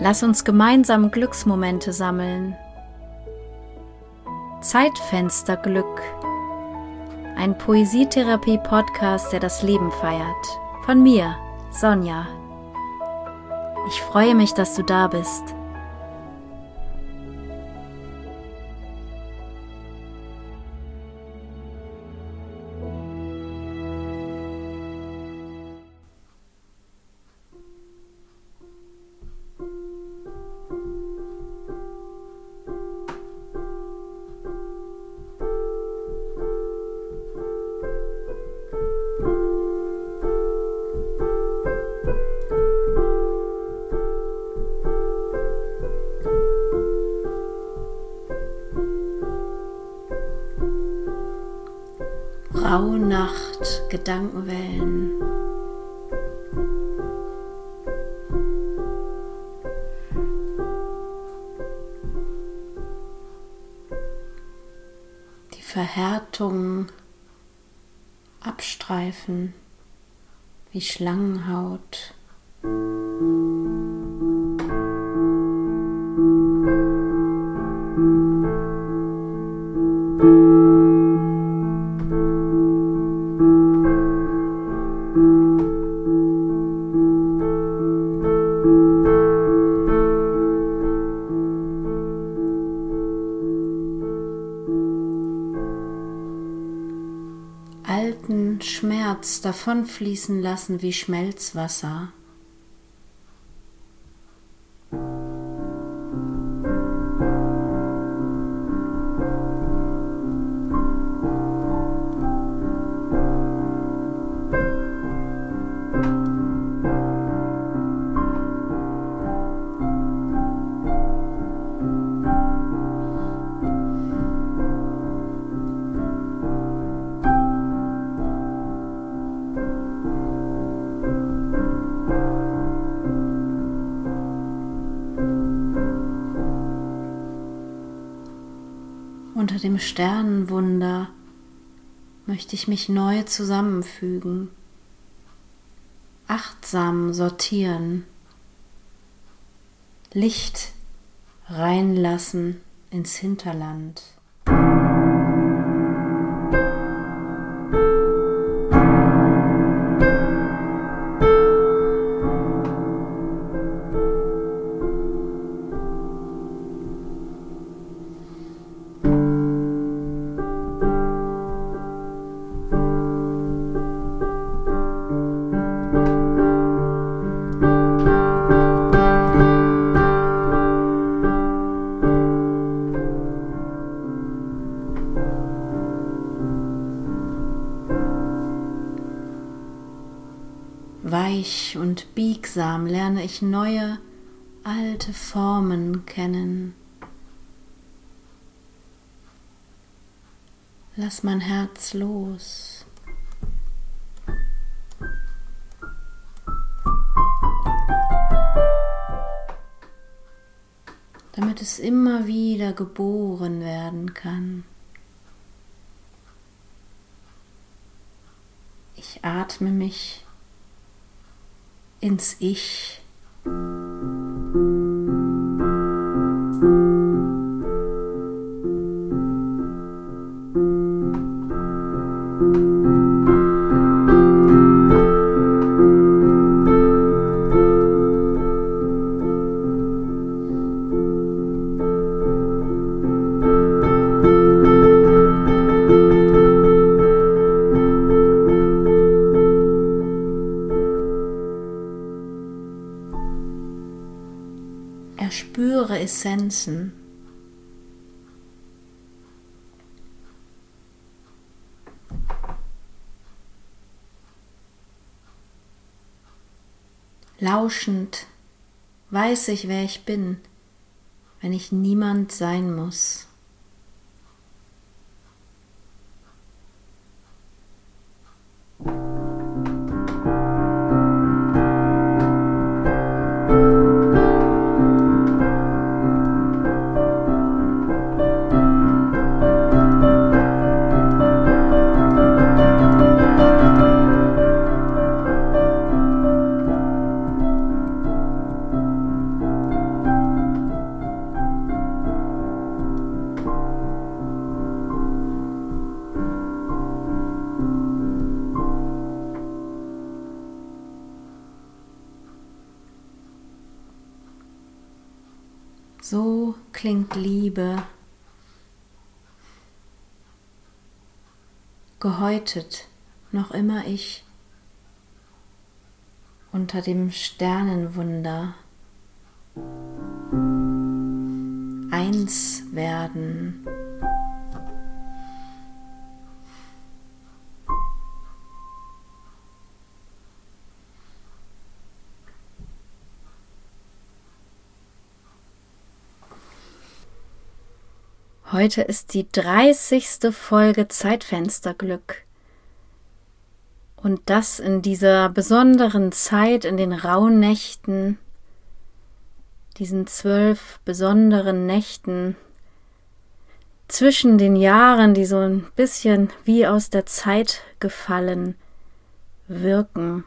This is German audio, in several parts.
Lass uns gemeinsam Glücksmomente sammeln. Zeitfensterglück. Ein Poesietherapie-Podcast, der das Leben feiert. Von mir, Sonja. Ich freue mich, dass du da bist. Rauhnacht, Gedankenwellen. Die Verhärtung abstreifen wie Schlangenhaut. Alten Schmerz davonfließen lassen wie Schmelzwasser. Unter dem Sternenwunder möchte ich mich neu zusammenfügen, achtsam sortieren, Licht reinlassen ins Hinterland. Weich und biegsam lerne ich neue, alte Formen kennen. Lass mein Herz los. Damit es immer wieder geboren werden kann. Ich atme mich ins Ich. Erspüre Essenzen. Lauschend weiß ich, wer ich bin, wenn ich niemand sein muss. So klingt Liebe, gehäutet noch immer ich unter dem Sternenwunder. Eins werden. Heute ist die 30. Folge Zeitfensterglück. Und das in dieser besonderen Zeit, in den Rauhnächten, diesen 12 besonderen Nächten zwischen den Jahren, die so ein bisschen wie aus der Zeit gefallen wirken,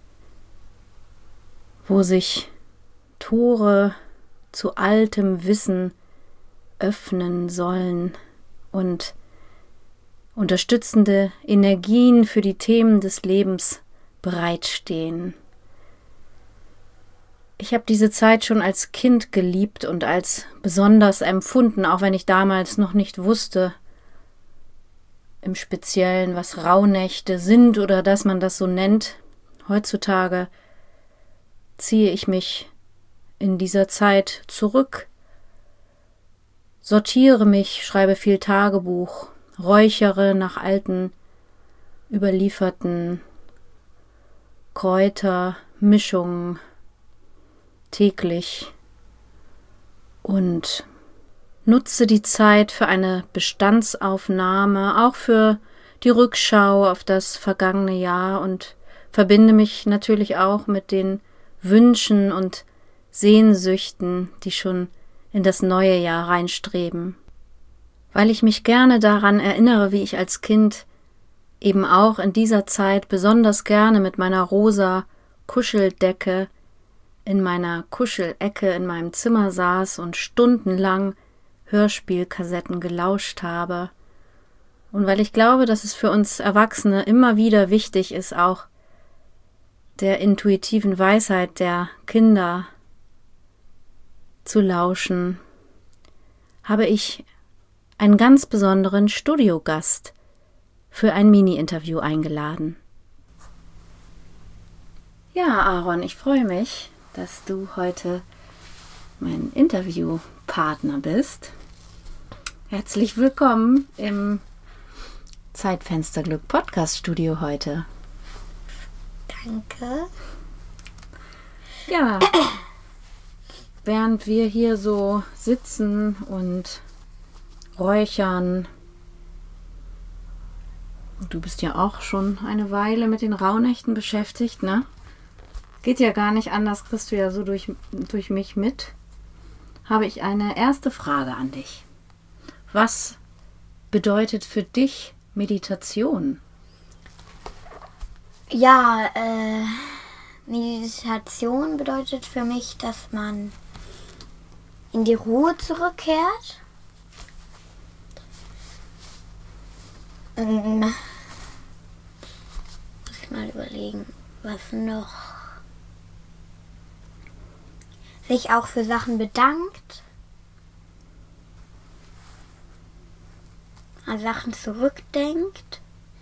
wo sich Tore zu altem Wissen öffnen sollen und unterstützende Energien für die Themen des Lebens bereitstehen. Ich habe diese Zeit schon als Kind geliebt und als besonders empfunden, auch wenn ich damals noch nicht wusste, im Speziellen, was Rauhnächte sind oder dass man das so nennt. Heutzutage ziehe ich mich in dieser Zeit zurück, sortiere mich, schreibe viel Tagebuch, räuchere nach alten, überlieferten Kräutermischungen täglich und nutze die Zeit für eine Bestandsaufnahme, auch für die Rückschau auf das vergangene Jahr und verbinde mich natürlich auch mit den Wünschen und Sehnsüchten, die schon in das neue Jahr reinstreben, weil ich mich gerne daran erinnere, wie ich als Kind eben auch in dieser Zeit besonders gerne mit meiner rosa Kuscheldecke in meiner Kuschelecke in meinem Zimmer saß und stundenlang Hörspielkassetten gelauscht habe. Und weil ich glaube, dass es für uns Erwachsene immer wieder wichtig ist, auch der intuitiven Weisheit der Kinder zu lauschen, habe ich einen ganz besonderen Studiogast für ein Mini-Interview eingeladen. Ja, Aaron, ich freue mich, dass du heute mein Interviewpartner bist. Herzlich willkommen im Zeitfensterglück Podcast-Studio heute. Danke. Ja, während wir hier so sitzen und räuchern, du bist ja auch schon eine Weile mit den Rauhnächten beschäftigt, ne? Geht ja gar nicht anders, kriegst du ja so durch mich mit. Habe ich eine erste Frage an dich. Was bedeutet für dich Meditation? Ja, Meditation bedeutet für mich, dass man in die Ruhe zurückkehrt. Muss ich mal überlegen, was noch. Sich auch für Sachen bedankt. An Sachen zurückdenkt.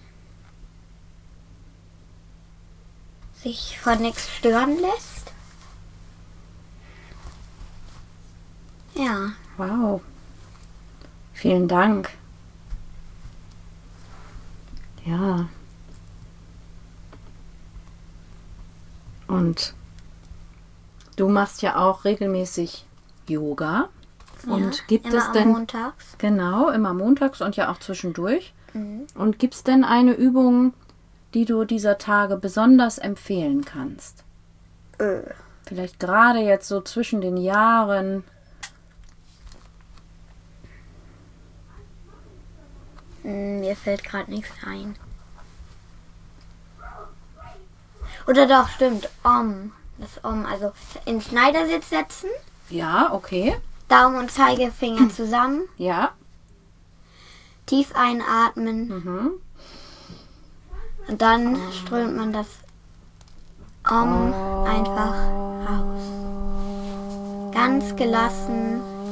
Sich von nichts stören lässt. Ja. Wow. Vielen Dank. Ja. Und du machst ja auch regelmäßig Yoga. Und Ja, gibt immer es denn montags. Genau, immer montags und ja auch zwischendurch. Mhm. Und gibt es denn eine Übung, die du dieser Tage besonders empfehlen kannst? Vielleicht gerade jetzt so zwischen den Jahren. Mir fällt gerade nichts ein. Oder doch, stimmt. Das also in Schneidersitz setzen. Ja, okay. Daumen und Zeigefinger zusammen. Ja. Tief einatmen. Mhm. Und dann strömt man das einfach raus. Ganz gelassen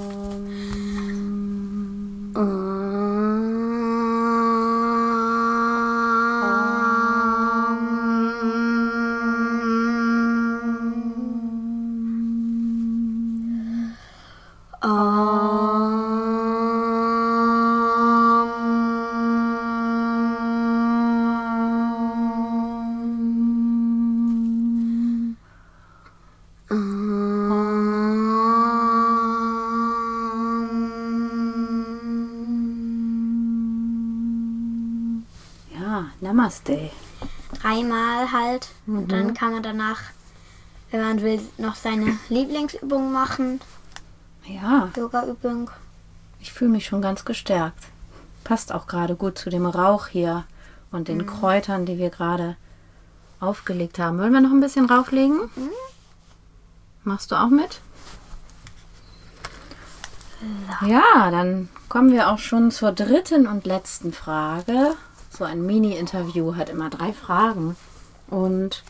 Namaste. 3-mal halt. Und dann kann man danach, wenn man will, noch seine Lieblingsübung machen. Ja. Yoga-Übung. Ich fühle mich schon ganz gestärkt. Passt auch gerade gut zu dem Rauch hier und den Kräutern, die wir gerade aufgelegt haben. Wollen wir noch ein bisschen rauflegen? Machst du auch mit? Ja, dann kommen wir auch schon zur 3. und letzten Frage. So ein Mini-Interview hat immer 3 Fragen. Und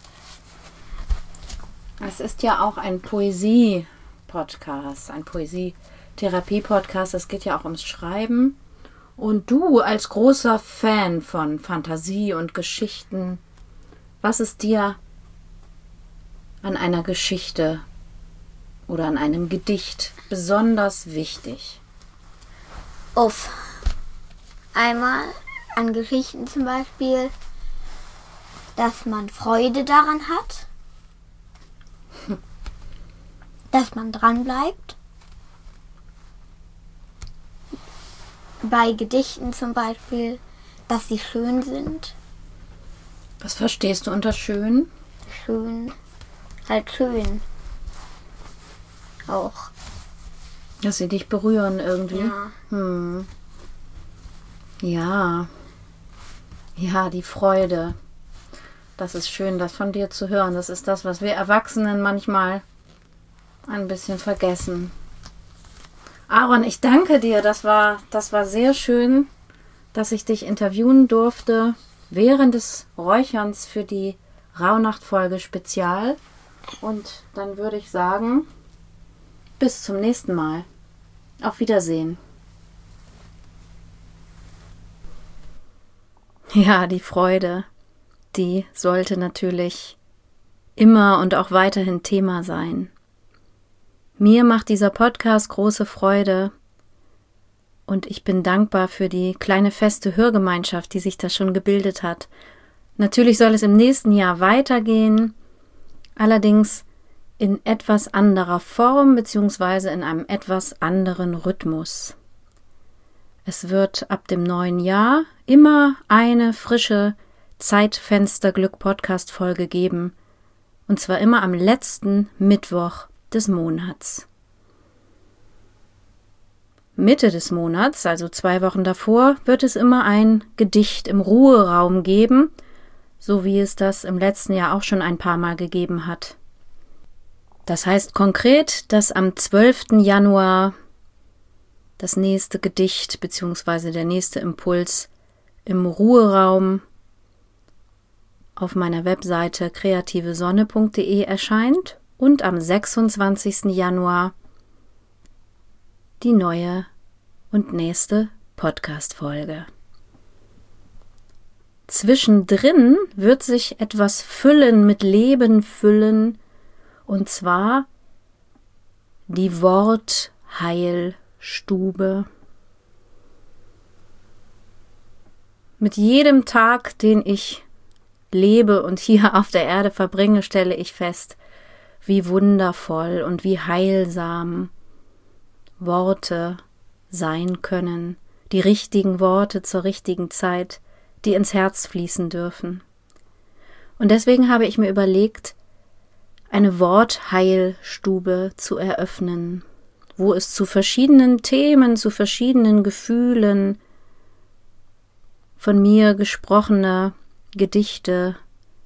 es ist ja auch ein Poesie-Podcast, ein Poesie-Therapie-Podcast. Es geht ja auch ums Schreiben. Und du als großer Fan von Fantasie und Geschichten, was ist dir an einer Geschichte oder an einem Gedicht besonders wichtig? Einmal an Geschichten zum Beispiel, dass man Freude daran hat, dass man dran bleibt. Bei Gedichten zum Beispiel, dass sie schön sind. Was verstehst du unter schön? Schön, halt schön. Auch. Dass sie dich berühren irgendwie? Ja. Ja, die Freude. Das ist schön, das von dir zu hören. Das ist das, was wir Erwachsenen manchmal ein bisschen vergessen. Aaron, ich danke dir. Das war sehr schön, dass ich dich interviewen durfte während des Räucherns für die Rauhnacht-Folge Spezial. Und dann würde ich sagen, bis zum nächsten Mal. Auf Wiedersehen. Ja, die Freude, die sollte natürlich immer und auch weiterhin Thema sein. Mir macht dieser Podcast große Freude und ich bin dankbar für die kleine feste Hörgemeinschaft, die sich da schon gebildet hat. Natürlich soll es im nächsten Jahr weitergehen, allerdings in etwas anderer Form bzw. in einem etwas anderen Rhythmus. Es wird ab dem neuen Jahr immer eine frische Zeitfenster-Glück-Podcast-Folge geben. Und zwar immer am letzten Mittwoch des Monats. Mitte des Monats, also 2 Wochen davor, wird es immer ein Gedicht im Ruheraum geben, so wie es das im letzten Jahr auch schon ein paar Mal gegeben hat. Das heißt konkret, dass am 12. Januar das nächste Gedicht bzw. der nächste Impuls im Ruheraum auf meiner Webseite kreativesonne.de erscheint und am 26. Januar die neue und nächste Podcast-Folge. Zwischendrin wird sich etwas füllen, mit Leben füllen, und zwar die Wortheilstube. Mit jedem Tag, den ich lebe und hier auf der Erde verbringe, stelle ich fest, wie wundervoll und wie heilsam Worte sein können, die richtigen Worte zur richtigen Zeit, die ins Herz fließen dürfen. Und deswegen habe ich mir überlegt, eine Wortheilstube zu eröffnen, wo es zu verschiedenen Themen, zu verschiedenen Gefühlen von mir gesprochene Gedichte,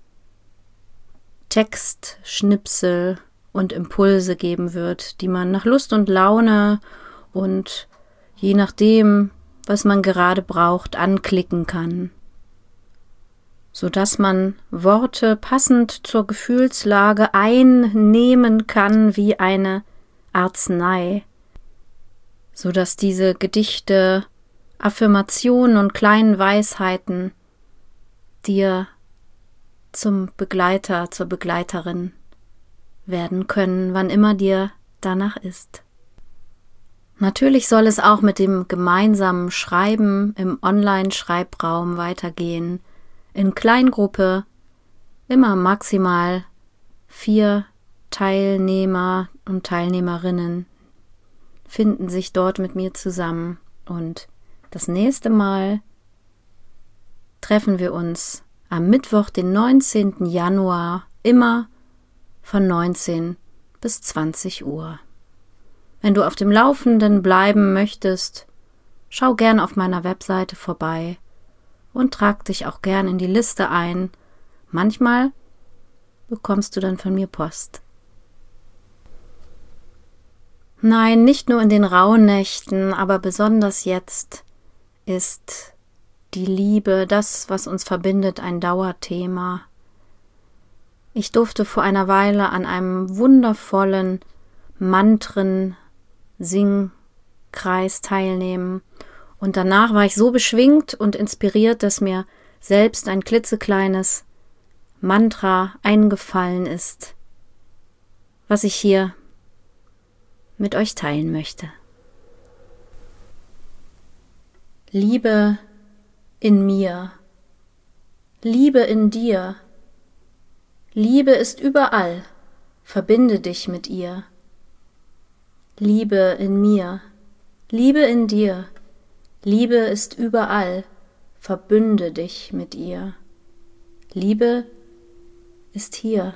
Textschnipsel und Impulse geben wird, die man nach Lust und Laune und je nachdem, was man gerade braucht, anklicken kann, sodass man Worte passend zur Gefühlslage einnehmen kann wie eine Arznei, sodass diese Gedichte Affirmationen und kleinen Weisheiten dir zum Begleiter, zur Begleiterin werden können, wann immer dir danach ist. Natürlich soll es auch mit dem gemeinsamen Schreiben im Online-Schreibraum weitergehen, in Kleingruppe, immer maximal 4 Teilnehmer und Teilnehmerinnen finden sich dort mit mir zusammen und das nächste Mal treffen wir uns am Mittwoch, den 19. Januar, immer von 19 bis 20 Uhr. Wenn du auf dem Laufenden bleiben möchtest, schau gern auf meiner Webseite vorbei und trag dich auch gern in die Liste ein. Manchmal bekommst du dann von mir Post. Nein, nicht nur in den Rauhnächten, aber besonders jetzt ist die Liebe, das, was uns verbindet, ein Dauerthema. Ich durfte vor einer Weile an einem wundervollen Mantren-Singkreis teilnehmen und danach war ich so beschwingt und inspiriert, dass mir selbst ein klitzekleines Mantra eingefallen ist, was ich hier mit euch teilen möchte. Liebe in mir, Liebe in dir, Liebe ist überall, verbinde dich mit ihr. Liebe in mir, Liebe in dir, Liebe ist überall, verbünde dich mit ihr. Liebe ist hier.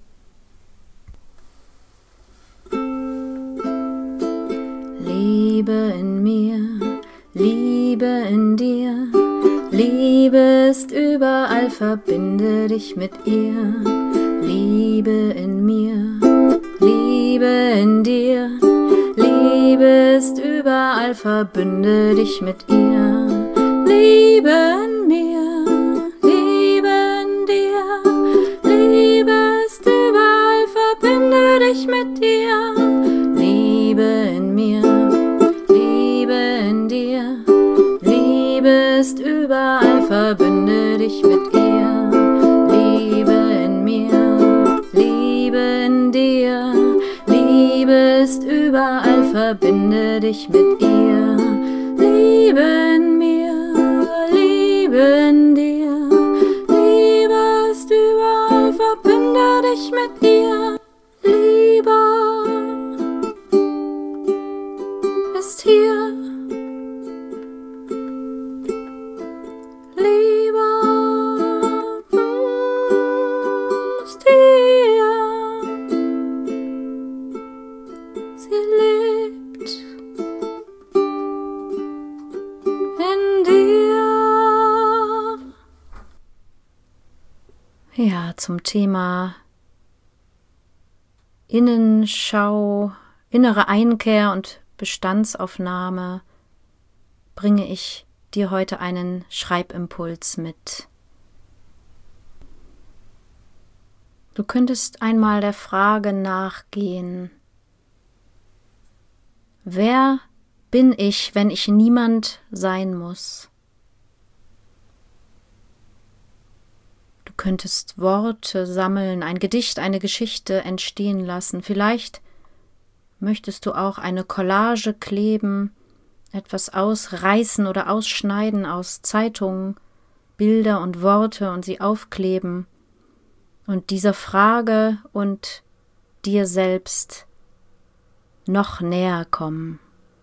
Liebe in mir, Liebe in dir, Liebe ist überall, verbinde dich mit ihr. Liebe in mir, Liebe in dir, Liebe ist überall, verbinde dich mit ihr. Liebe in mir, Liebe in dir, Liebe ist überall, verbinde dich mit ihr. Liebe in mir, Liebe in dir, Liebe ist überall, verbinde dich mit ihr. Liebe in mir, Liebe in dir, Liebe ist überall, verbinde dich mit ihr. Liebe in mir, Liebe in dir, Liebe ist überall, verbinde dich mit ihr. Liebe ist hier. Liebe ist hier. Sie lebt in dir. Ja, zum Thema Innenschau, innere Einkehr und Bestandsaufnahme bringe ich dir heute einen Schreibimpuls mit. Du könntest einmal der Frage nachgehen: Wer bin ich, wenn ich niemand sein muss? Du könntest Worte sammeln, ein Gedicht, eine Geschichte entstehen lassen. Vielleicht möchtest du auch eine Collage kleben, etwas ausreißen oder ausschneiden aus Zeitungen, Bilder und Worte und sie aufkleben und dieser Frage und dir selbst noch näher kommen.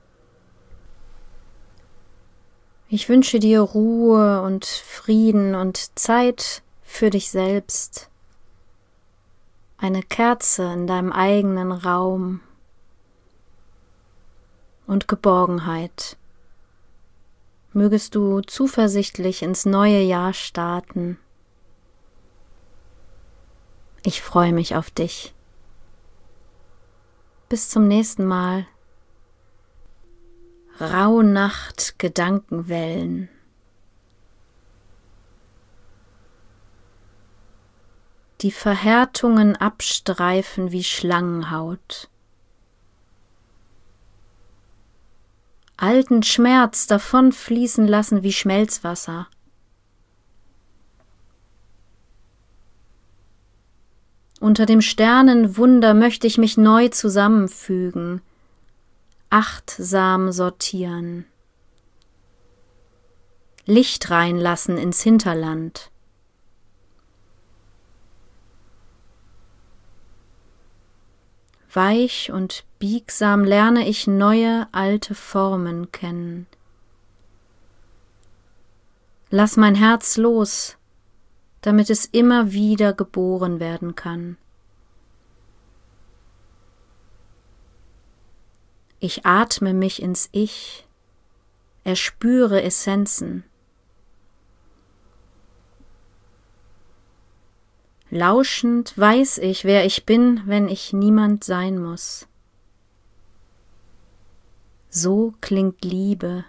Ich wünsche dir Ruhe und Frieden und Zeit für dich selbst, eine Kerze in deinem eigenen Raum und Geborgenheit. Mögest du zuversichtlich ins neue Jahr starten. Ich freue mich auf dich. Bis zum nächsten Mal. Rauhnacht Gedankenwellen. Die Verhärtungen abstreifen wie Schlangenhaut. alten Schmerz davonfließen lassen wie Schmelzwasser. Unter dem Sternenwunder möchte ich mich neu zusammenfügen, achtsam sortieren, Licht reinlassen ins Hinterland. Weich und biegsam lerne ich neue, alte Formen kennen. Lass mein Herz los, damit es immer wieder geboren werden kann. Ich atme mich ins Ich, erspüre Essenzen. Lauschend weiß ich, wer ich bin, wenn ich niemand sein muss. So klingt Liebe.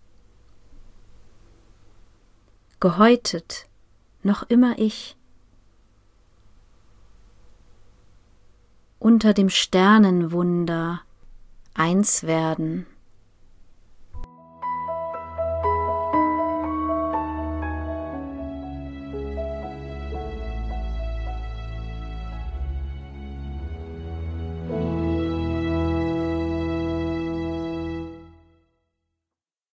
Gehäutet, noch immer ich. Unter dem Sternenwunder eins werden.